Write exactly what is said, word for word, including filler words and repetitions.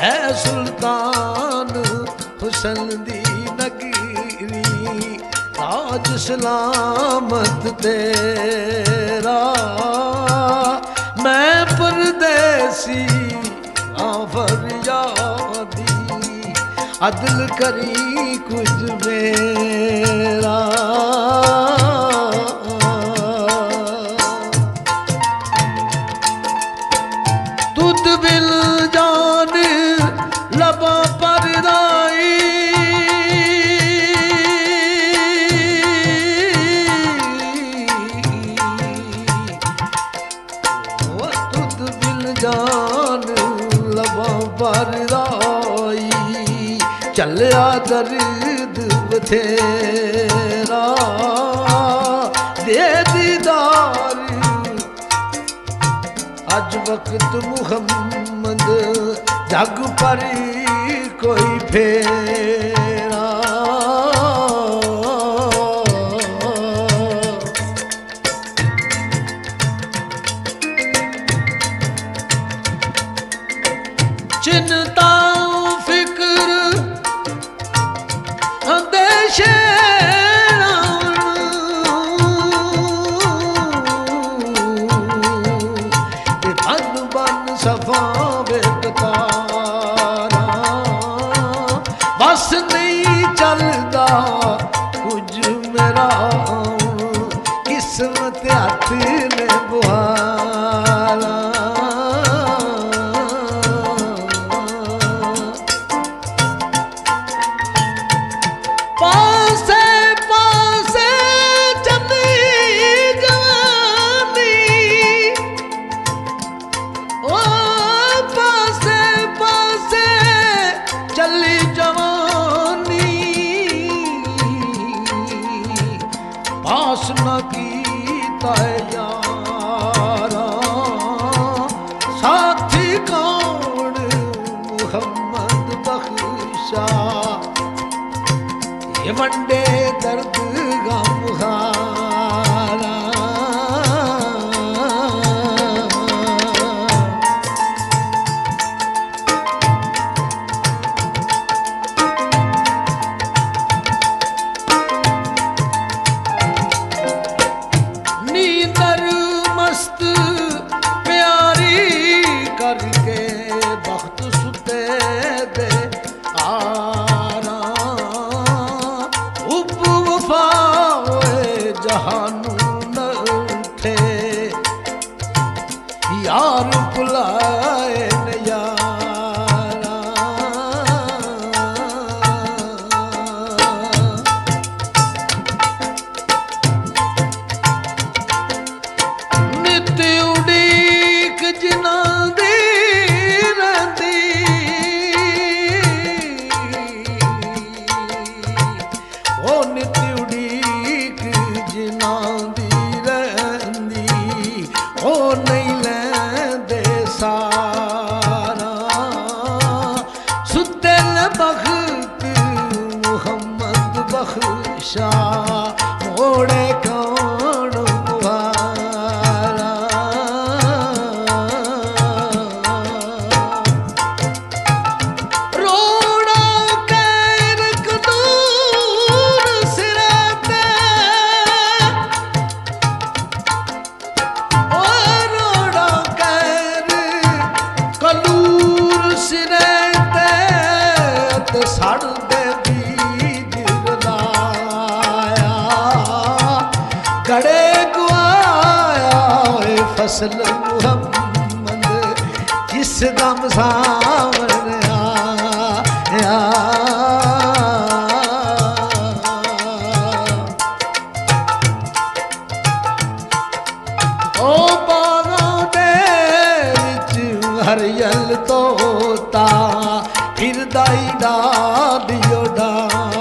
है सुल्तान हुसन दी नगरी, ताज सलामत तेरा। मैं परदेसी हाँ फरियादी, अदल करी कुछ मेरा। तुद बिल जान लबा पर दाई, तुद बिल जान लबा पर दाई, चलिया दर्द बथेरा। दे दीदार अज वक्त मुहम्मद, जग पर कोई फेरा। चिंता फिक्र अंदेशे सफा बेकतारा, बस नहीं चलदा कुछ मेरा, किस्मत हथ ने बुहारा। पासे पासे चली जवानी, ओ पासे पासे चली जवानी, पास न कीता यारा। साथी कौन मुहम्मद बख्शा, ये वंडे दर्द गम हारा। नींदर मस्त प्यारी करके बख्त सुते दे आरा। उप वफा जहानू न थे, यार बुलाए न यारा। नित उड़ीक जिना दी रहंदी, ओ नित उड़ीक जिना दी रहंदी, ओ नहीं लैंदे सारा। सुते न बख्त मुहम्मद बख्शा, मोड़े कौन मुहारा। रोड़ा कैर कदूर सिरे ते, ओ रोड़ा कैर कलूर सिरे ते, ते सड़ दे बीज रलाया। गड़े गुआया होए फसल मुहम्मद, जिस दम सावन आया। ओ बागां दे विच हरियल तोता, फिरदा ई डादियो डां।